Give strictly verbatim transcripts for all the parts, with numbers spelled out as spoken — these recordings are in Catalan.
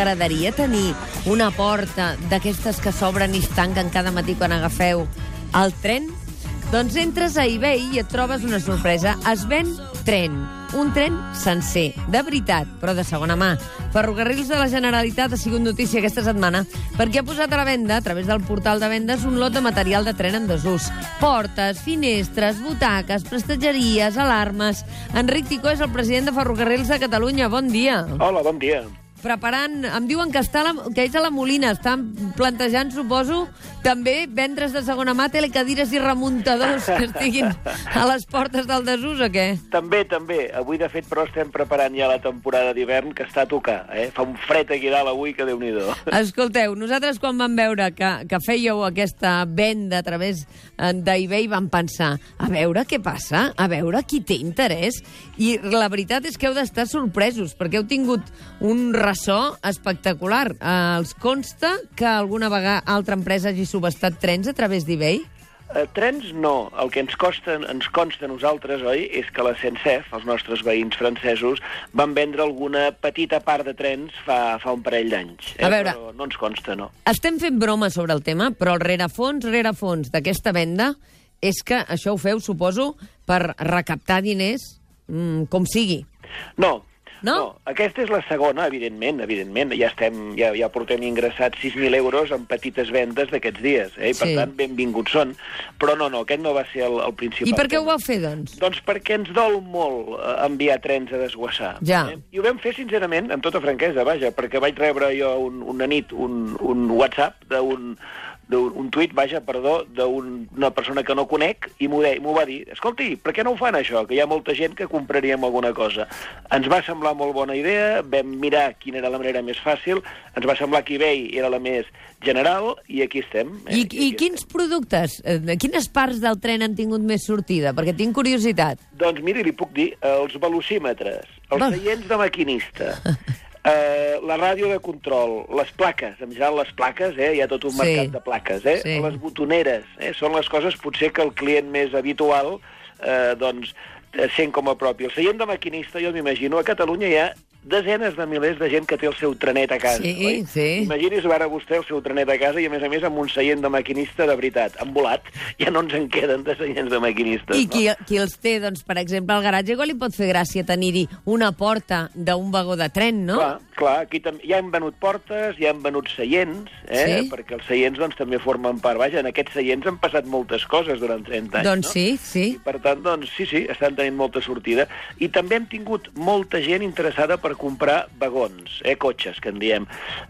t'agradaria tenir una porta d'aquestes que s'obren i es tanquen cada matí quan agafeu el tren? Doncs entres a eBay i et trobes una sorpresa. Es ven tren. Un tren sencer, de veritat, però de segona mà. Ferrocarrils de la Generalitat ha sigut notícia aquesta setmana perquè ha posat a la venda, a través del portal de vendes, un lot de material de tren en desús. Portes, finestres, butaques, prestatgeries, alarmes... Enric Ticó és el president de Ferrocarrils de Catalunya. Bon dia. Hola, bon dia. Preparant... Em diuen que, està a la, que és a la Molina. Estan plantejant, suposo, també vendre's de segona mà telecadires i remuntadors que estiguin a les portes del desús, o què? També, també. Avui, de fet, però estem preparant ja la temporada d'hivern, que està a tocar. Eh? Fa un fred aquí dalt avui, que Déu-n'hi-do. Escolteu, nosaltres quan vam veure que, que fèieu aquesta venda a través d'eBay vam pensar, a veure què passa, a veure qui té interès. I la veritat és que heu d'estar sorpresos, perquè heu tingut un ressò espectacular. Eh, els consta que alguna vegada altra empresa hagi subestat trens a través d'eBay? Uh, trens no. El que ens costa, ens consta a nosaltres, oi, és que la SENCEF, els nostres veïns francesos, van vendre alguna petita part de trens fa, fa un parell d'anys. Eh? A veure, però no ens consta, no. Estem fent broma sobre el tema, però el rerefons, rerefons d'aquesta venda és que això ho feu, suposo, per recaptar diners mm, com sigui. No. No? No, aquesta és la segona, evidentment, evidentment. Ja estem, ja, ja portem ingressats sis mil euros en petites vendes d'aquests dies, eh? I per sí. tant, benvinguts són. Però no, no, aquest no va ser el, el principal. I per què ho vau fer, doncs? Doncs perquè ens dol molt eh, enviar trens a desguassar. Ja. Eh? I ho vam fer, sincerament, amb tota franquesa, vaja, perquè vaig rebre jo un, una nit un, un WhatsApp d'un d'un un tuit, vaja, perdó, d'una persona que no conec, i m'ho va dir, escolti, per què no ho fan això? Que hi ha molta gent que compraríem alguna cosa. Ens va semblar molt bona idea, vam mirar quina era la manera més fàcil, ens va semblar que eBay era la més general, i aquí estem. Eh? I, i, i quins estem. productes, eh, quines parts del tren han tingut més sortida? Perquè tinc curiositat. Doncs miri, li puc dir, els velocímetres, els seients de maquinista, Uh, la ràdio de control, les plaques, en general les plaques, eh? Hi ha tot un mercat sí. de plaques, eh? Sí. Les botoneres, eh? Són les coses potser que el client més habitual eh, doncs, sent com a propi. El seient de maquinista, jo m'imagino, a Catalunya hi ha desenes de milers de gent que té el seu trenet a casa. Sí, oi? sí. Imagini's veure vostè el seu trenet a casa i, a més a més, amb un seient de maquinista de veritat. Han volat, ja no ens en queden de seients de maquinistes. I no? qui, qui els té, doncs, per exemple, al garatge, igual li pot fer gràcia tenir-hi una porta d'un vagó de tren, no? Clar, clar, aquí ja hem venut portes, ja hem venut seients, eh? Sí? Perquè els seients doncs, també formen part. Vaja, en aquests seients han passat moltes coses durant trenta anys, doncs no? sí, sí. I per tant, doncs, sí, sí, estan tenint molta sortida. I també hem tingut molta gent interessada per comprar vagons, eh, cotxes, que en diem,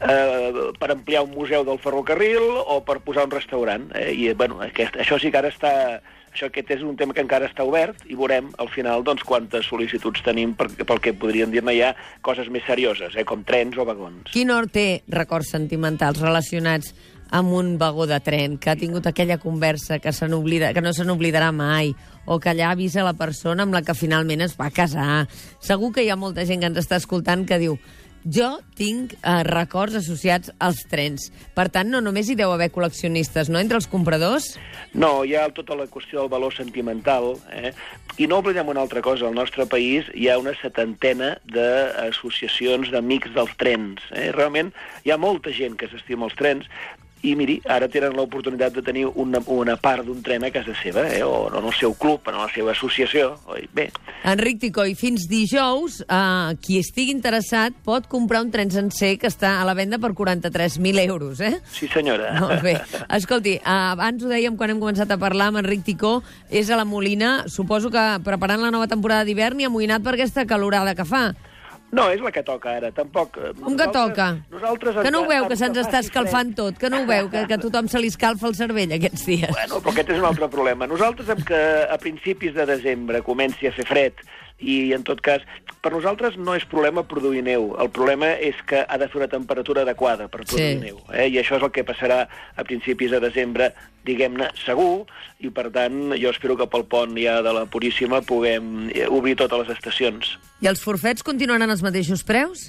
eh, per ampliar un museu del ferrocarril o per posar un restaurant. Eh? I, bueno, aquest, això sí que ara està... Això aquest és un tema que encara està obert i veurem al final doncs, quantes sol·licituds tenim per, pel que podríem dir-ne ja coses més serioses, eh, com trens o vagons. Quin hort té records sentimentals relacionats amb un vagó de tren, que ha tingut aquella conversa que, se que no se n'oblidarà mai, o que allà ha vist a la persona amb la que finalment es va casar? Segur que hi ha molta gent que ens està escoltant que diu jo tinc eh, records associats als trens. Per tant, no només hi deu haver col·leccionistes, no?, entre els compradors? No, hi ha tota la qüestió del valor sentimental, eh? I no oblidem una altra cosa, al nostre país hi ha una setantena d'associacions d'amics dels trens. Eh? Realment hi ha molta gent que s'estima els trens, i miri, ara tenen l'oportunitat de tenir una, una part d'un tren a casa seva, eh? O en el seu club, en la seva associació. Oi? Bé. Enric Ticó, i fins dijous, eh, qui estigui interessat pot comprar un tren sencer que està a la venda per quaranta-tres mil euros, eh? Sí, senyora. Molt bé. Escolti, eh, abans ho dèiem quan hem començat a parlar amb Enric Ticó, és a la Molina, suposo que preparant la nova temporada d'hivern i amoïnat per aquesta calorada que fa. No, és la que toca ara, tampoc... Com que toca? Nosaltres que no ho veu, que se'ns està escalfant tot? Que no ho veu, que, que a tothom se li escalfa el cervell aquests dies? Bueno, però aquest és un altre problema. Nosaltres, amb que a principis de desembre comenci a fer fred, i en tot cas, per nosaltres no és problema produir neu. El problema és que ha de fer una temperatura adequada per produir sí. neu. Eh? I això és el que passarà a principis de desembre, diguem-ne, segur, i per tant jo espero que pel pont ja de la Puríssima puguem obrir totes les estacions. I els forfets continuaran als mateixos preus?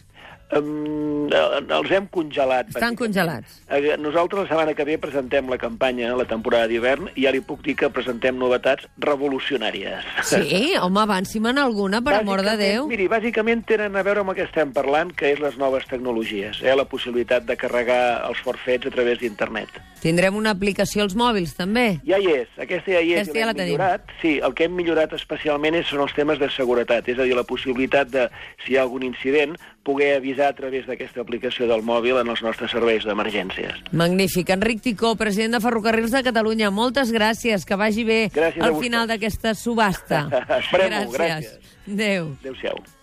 Um, els hem congelat. Estan congelats. Nosaltres la setmana que ve presentem la campanya, la temporada d'hivern, i ja li puc dir que presentem novetats revolucionàries. Sí? Home, avanci'm en alguna, per amor de Déu. Miri, bàsicament tenen a veure amb el que estem parlant, que és les noves tecnologies, eh? La possibilitat de carregar els forfets a través d'internet. Tindrem una aplicació als mòbils, també? Ja hi és, aquesta ja hi és. Aquesta ja la tenim. Millorat. Sí, el que hem millorat especialment són els temes de seguretat, és a dir, la possibilitat de, si hi ha algun incident, poder avisar a través d'aquesta aplicació del mòbil en els nostres serveis d'emergències. Magnífic. Enric Ticó, president de Ferrocarrils de Catalunya, moltes gràcies, que vagi bé gràcies al final d'aquesta subhasta. Esperem-ho, gràcies. Adéu. Adéu-siau.